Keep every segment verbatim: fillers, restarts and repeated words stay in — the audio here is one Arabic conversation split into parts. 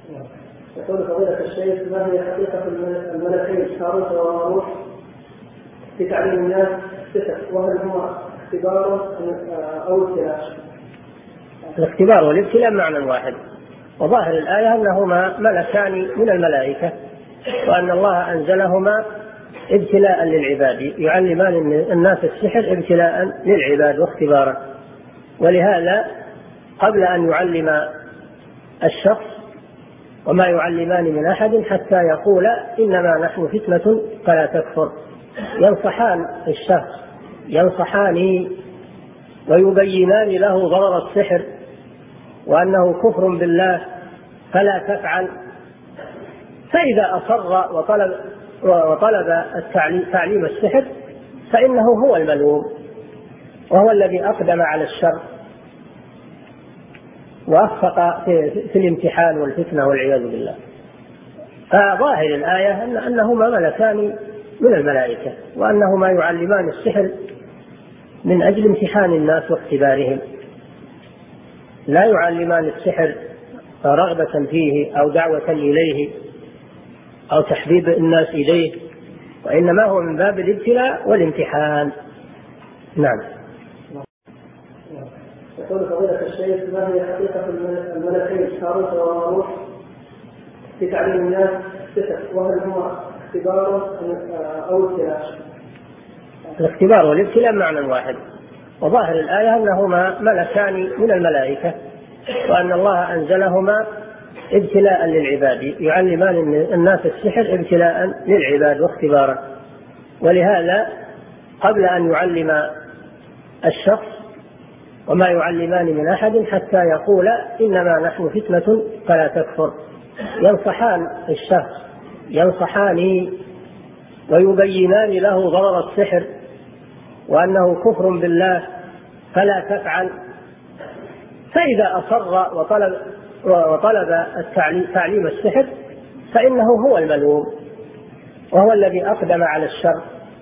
يقول فضيلة الشيخ ما هي حقيقة الملكين هاروت وماروت في تعليم الناس السحر، وهل هما اختبار أو ابتلاء؟ الاختبار والابتلاء معنى واحد، وظاهر الآية أنهما ملكان من الملائكة، وأن الله أنزلهما ابتلاء للعباد، يعلمان الناس السحر ابتلاء للعباد واختبارا. ولهذا قبل أن يعلم الشخص وما يعلمان من أحد حتى يقول إنما نحن فتنة فلا تكفر، ينصحان الشخص ينصحان ويبينان له ضرر السحر وأنه كفر بالله فلا تفعل. فإذا أصر وطلب, وطلب تعليم السحر فإنه هو الملوم، وهو الذي أقدم على الشر وأخفق في الامتحان والفتنة والعياذ بالله. فظاهر الآية أن أنهما ملكان من الملائكة، وأنهما يعلمان السحر من أجل امتحان الناس واختبارهم، لا يعلمان السحر رغبة فيه أو دعوة إليه أو تحبيب الناس إليه، وإنما هو من باب الابتلاء والامتحان. نعم. يقول فضيلة الشيخ ما هي حقيقة الملكين هاروت وماروت في تعليم الناس السحر، وهل هما اختبار أو ابتلاء؟ الاختبار والابتلاء معنى واحد، وظاهر الآية أنهما ملكان من الملائكة، وأن الله أنزلهما ابتلاء للعباد، يعلمان الناس السحر ابتلاء للعباد واختبارا. ولهذا قبل أن يعلم الشخص وما يعلمان من أحد حتى يقول إنما نحن فتنة فلا تكفر، ينصحان الشخص ينصحان ويبينان له ضرر السحر وأنه كفر بالله فلا تفعل. فإذا أصر وطلب, وطلب تعليم السحر فإنه هو الملوم، وهو الذي أقدم على الشر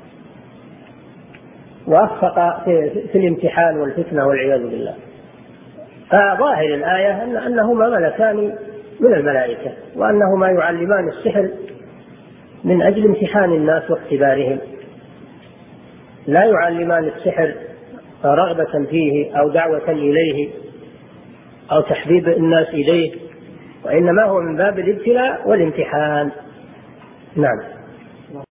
وأخفق في الامتحان والفتنة والعياذ بالله. فظاهر الآية أن أنهما ملكان من الملائكة، وأنهما يعلمان السحر من أجل امتحان الناس واختبارهم، لا يعلمان السحر رغبة فيه أو دعوة إليه أو تحبيب الناس إليه، وإنما هو من باب الابتلاء والامتحان. نعم.